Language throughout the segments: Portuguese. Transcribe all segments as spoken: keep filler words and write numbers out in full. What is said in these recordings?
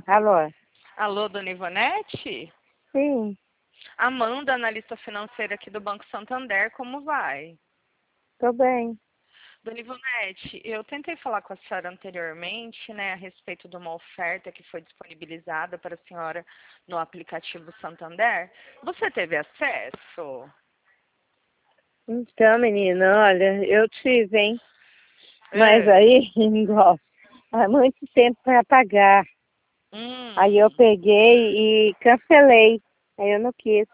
Alô? Alô, dona Ivonete? Sim, Amanda, analista financeira aqui do Banco Santander, como vai? tô bem. Dona Ivonete, eu tentei falar com a senhora anteriormente, né, a respeito de uma oferta que foi disponibilizada para a senhora no aplicativo Santander. Você teve acesso? Então, menina, olha, eu tive, hein? Mas É. aí, igual, há muito tempo para pagar. Aí eu Hum. peguei e cancelei. Aí eu não quis.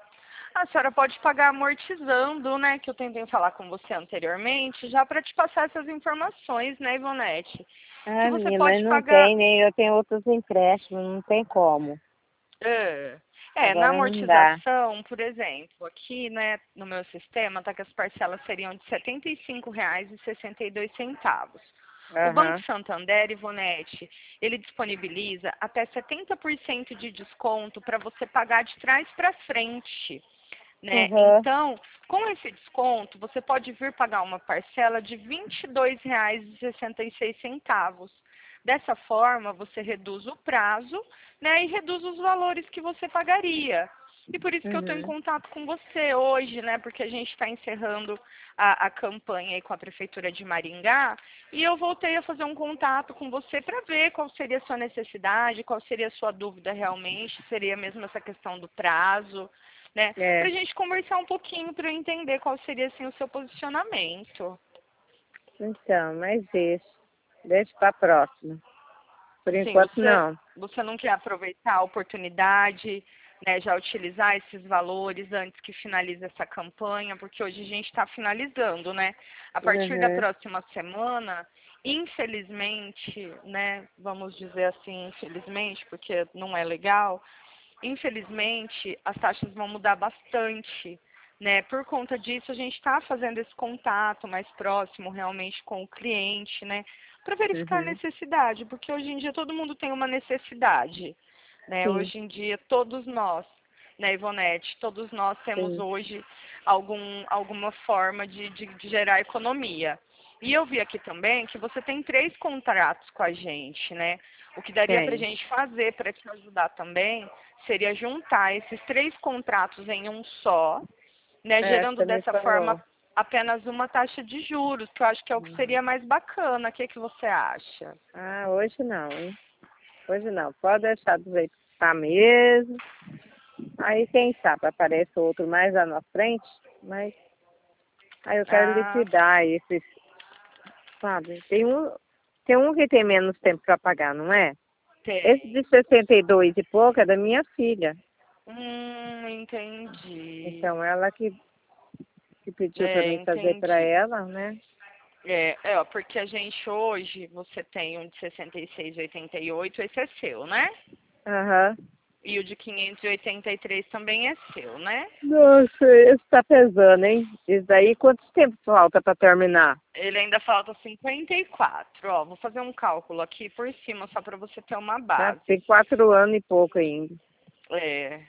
A senhora pode pagar amortizando, né, que eu tentei falar com você anteriormente, já para te passar essas informações, né, Ivonete? Que Ah, você menina, mas pode não pagar. tem, nem eu tenho outros empréstimos, não tem como. É, é, na Agora não dá. amortização, por exemplo, aqui, né, no meu sistema, tá que as parcelas seriam de setenta e cinco reais e sessenta e dois centavos. O Banco Aham, Santander, Ivonete, ele disponibiliza até setenta por cento de desconto para você pagar de trás para frente, né? aham, Então, com esse desconto, você pode vir pagar uma parcela de vinte e dois reais e sessenta e seis centavos. Dessa forma, você reduz o prazo, né, e reduz os valores que você pagaria. E por isso que eu estou em uhum. contato com você hoje, né, porque a gente está encerrando a, a campanha aí com a Prefeitura de Maringá, e eu voltei a fazer um contato com você para ver qual seria a sua necessidade, qual seria a sua dúvida realmente, seria mesmo essa questão do prazo, né, para É, a gente conversar um pouquinho para eu entender qual seria assim o seu posicionamento. então, mas isso. Deixa pra próxima. Por Sim, enquanto, você, não. você não quer aproveitar a oportunidade, né, já utilizar esses valores antes que finalize essa campanha, porque hoje a gente está finalizando, né? A partir da Uhum. próxima semana, infelizmente, né, vamos dizer assim, infelizmente, porque não é legal, infelizmente, as taxas vão mudar bastante, né? Por conta disso, a gente está fazendo esse contato mais próximo realmente com o cliente, né? Para verificar a Uhum. necessidade, porque hoje em dia todo mundo tem uma necessidade, né? Sim, Hoje em dia todos nós, né, Ivonete, todos nós temos sim. hoje algum, alguma forma de, de, de gerar economia. E eu vi aqui também que você tem três contratos com a gente, né? O que daria para a Tem. gente fazer para te ajudar também seria juntar esses três contratos em um só, né? É, Gerando você me dessa forma falou. apenas uma taxa de juros, que eu acho que é o que Uhum. seria mais bacana. O que, que você acha? Ah, hoje não, hein? Hoje não. Pode deixar do jeito que está mesmo. Aí, quem sabe, aparece outro mais lá na frente. Mas aí eu quero Ah, liquidar esses, sabe? Tem um, tem um que tem menos tempo para pagar, não é? Esse tem. de sessenta e dois e pouco é da minha filha. Hum, entendi. Então, ela que, que pediu para É, mim fazer para entendi. ela, né? É, é, ó, porque a gente hoje, você tem um de sessenta e seis e oitenta e oito, esse é seu, né? Aham. E o de quinhentos e oitenta e três também é seu, né? Nossa, esse tá pesando, hein? Isso daí, quanto tempo falta para terminar? Ele ainda falta cinquenta e quatro. Ó, vou fazer um cálculo aqui por cima só para você ter uma Ah, base. tem quatro anos e pouco ainda. É,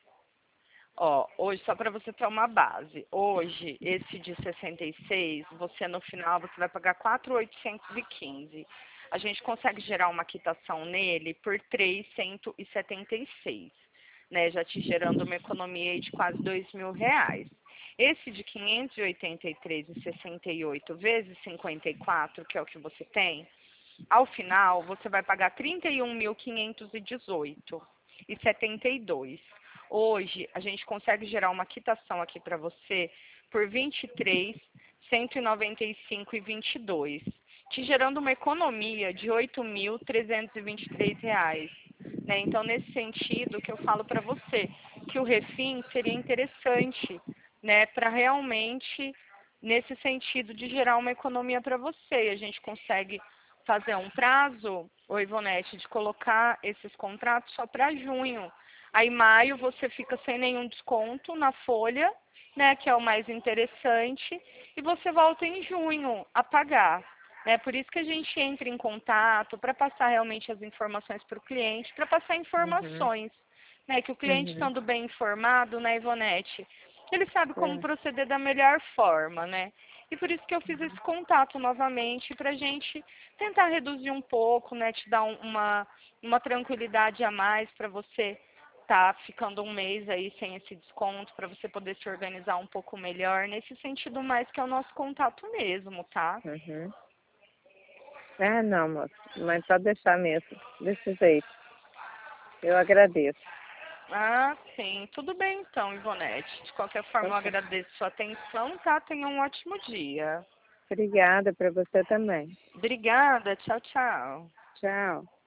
ó, hoje só para você ter uma base. Hoje, esse de sessenta e seis, você no final você vai pagar quatro mil oitocentos e quinze. A gente consegue gerar uma quitação nele por trezentos e setenta e seis, né? Já te gerando uma economia aí de quase dois mil reais. Esse de quinhentos e oitenta e três e sessenta e oito vezes cinquenta e quatro, que é o que você tem, ao final, você vai pagar trinta e um mil quinhentos e dezoito e setenta e dois. Hoje, a gente consegue gerar uma quitação aqui para você por vinte e três, cento e noventa e cinco e vinte e dois, te gerando uma economia de oito mil trezentos e vinte e três reais. Né? Então, nesse sentido, que eu falo para você que o refim seria interessante, né, para realmente nesse sentido de gerar uma economia para você. E a gente consegue fazer um prazo, ô Ivonete, de colocar esses contratos só para junho. Aí maio você fica sem nenhum desconto na folha, né, que é o mais interessante, e você volta em junho a pagar. Né? Por isso que a gente entra em contato para passar realmente as informações para o cliente, para passar Uhum, informações, né, que o cliente uhum. estando bem informado, né, Ivonete, ele sabe como É. proceder da melhor forma, né? E por isso que eu fiz esse contato novamente, para a gente tentar reduzir um pouco, né? Te dar um, uma, uma tranquilidade a mais para você tá ficando um mês aí sem esse desconto, para você poder se organizar um pouco melhor, nesse sentido mais que é o nosso contato mesmo, tá? Uhum. É, não, moça. Mas pode deixar mesmo. Desse jeito. Eu agradeço. Ah, sim. Tudo bem então, Ivonete. De qualquer forma, Então eu tá. agradeço sua atenção, tá? Tenha um ótimo dia. Obrigada para você também. Obrigada. Tchau, tchau. Tchau.